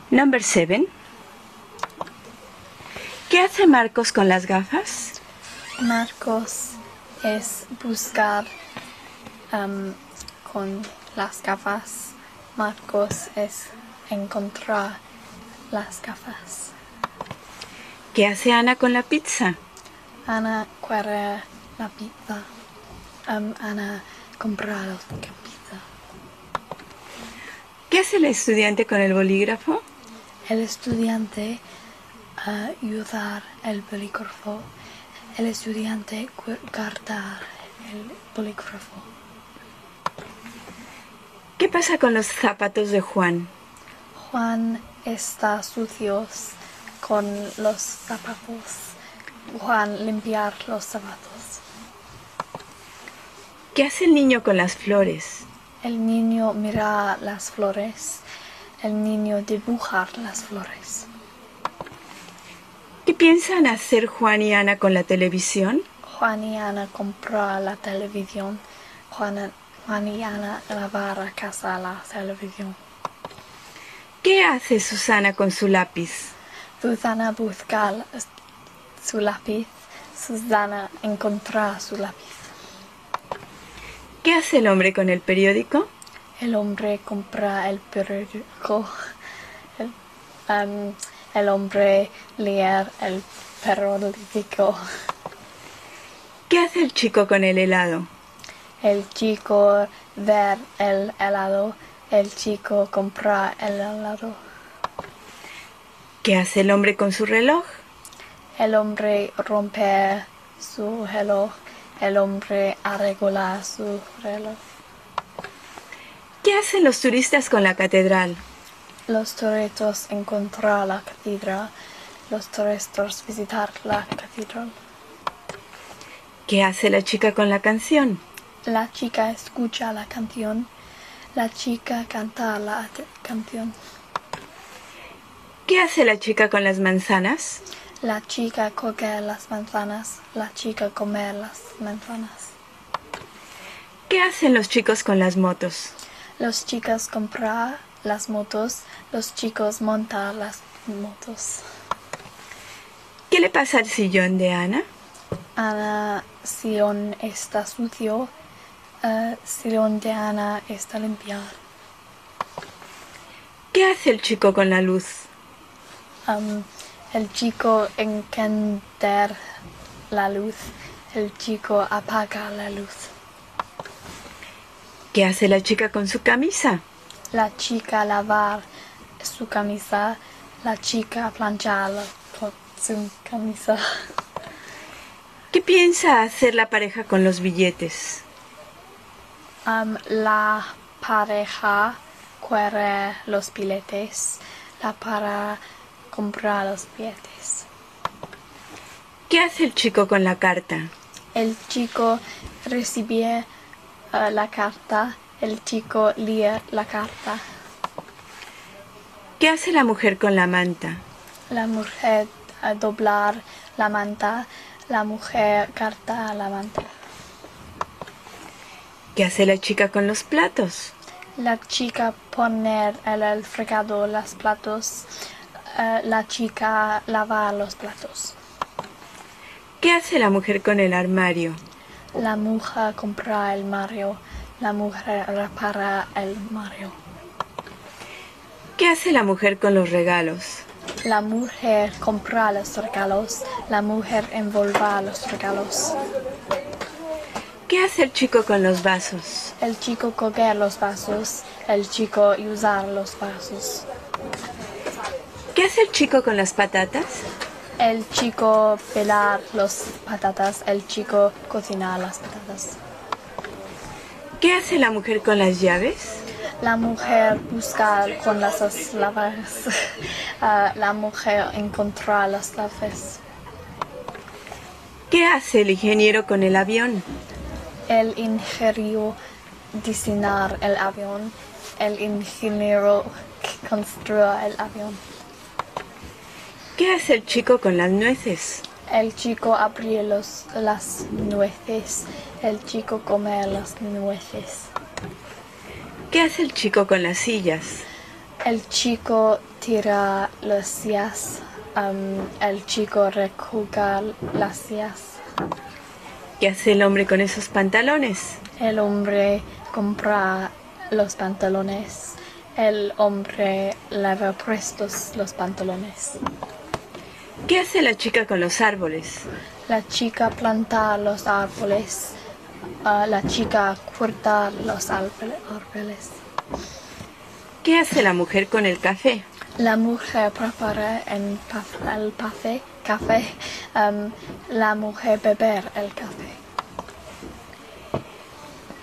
Number 7. ¿Qué hace Marcos con las gafas? Marcos es buscar con las gafas. Marcos es encontrar las gafas. ¿Qué hace Ana con la pizza? Ana quiere la pizza. Ana compra la pizza. ¿Qué hace el estudiante con el bolígrafo? El estudiante ayudar el bolígrafo. El estudiante guardar el bolígrafo. ¿Qué pasa con los zapatos de Juan? Juan está sucios con los zapatos. Juan limpiar los zapatos. ¿Qué hace el niño con las flores? El niño mira las flores. El niño dibujar las flores. ¿Qué piensan hacer Juan y Ana con la televisión? Juan y Ana comprar la televisión. Juan y Ana lavar a casa la televisión. ¿Qué hace Susana con su lápiz? Susana busca su lápiz. Susana encuentra su lápiz. ¿Qué hace el hombre con el periódico? El hombre compra el periódico. El hombre leer el periódico. ¿Qué hace el chico con el helado? El chico ver el helado. El chico compra el helado. ¿Qué hace el hombre con su reloj? El hombre rompe su reloj. El hombre arregla su reloj. ¿Qué hacen los turistas con la catedral? Los turistas encuentran la catedral. Los turistas visitar la catedral. ¿Qué hace la chica con la canción? La chica escucha la canción. La chica canta la canción. ¿Qué hace la chica con las manzanas? La chica coge las manzanas. La chica come las manzanas. ¿Qué hacen los chicos con las motos? Los chicos compran las motos. Los chicos montan las motos. ¿Qué le pasa al sillón de Ana? Ana, sillón está sucio. Sillón de Ana está limpio. ¿Qué hace el chico con la luz? El chico encender la luz. El chico apaga la luz. ¿Qué hace la chica con su camisa? La chica lavar su camisa. La chica planchar su camisa. ¿Qué piensa hacer la pareja con los billetes? La pareja quiere los billetes. La pareja compra los billetes. ¿Qué hace el chico con la carta? El chico recibe la carta. El chico lee la carta. ¿Qué hace la mujer con la manta? La mujer doblar la manta. La mujer carta la manta. ¿Qué hace la chica con los platos? La chica poner en el fregado los platos. La chica lava los platos. ¿Qué hace la mujer con el armario? La mujer compra el armario. La mujer repara el armario. ¿Qué hace la mujer con los regalos? La mujer compra los regalos. La mujer envolva los regalos. ¿Qué hace el chico con los vasos? El chico coge los vasos. El chico usar los vasos. ¿Qué hace el chico con las patatas? El chico pelar las patatas. El chico cocina las patatas. ¿Qué hace la mujer con las llaves? La mujer busca con las llaves. La mujer encuentra las llaves. ¿Qué hace el ingeniero con el avión? El ingeniero diseñar el avión. El ingeniero construye el avión. ¿Qué hace el chico con las nueces? El chico abre las nueces. El chico come las nueces. ¿Qué hace el chico con las sillas? El chico tira las sillas. El chico recoge las sillas. ¿Qué hace el hombre con esos pantalones? El hombre compra los pantalones. El hombre lava puestos los pantalones. ¿Qué hace la chica con los árboles? La chica planta los árboles. La chica corta los árboles. ¿Qué hace la mujer con el café? La mujer prepara el café. La mujer beber el café.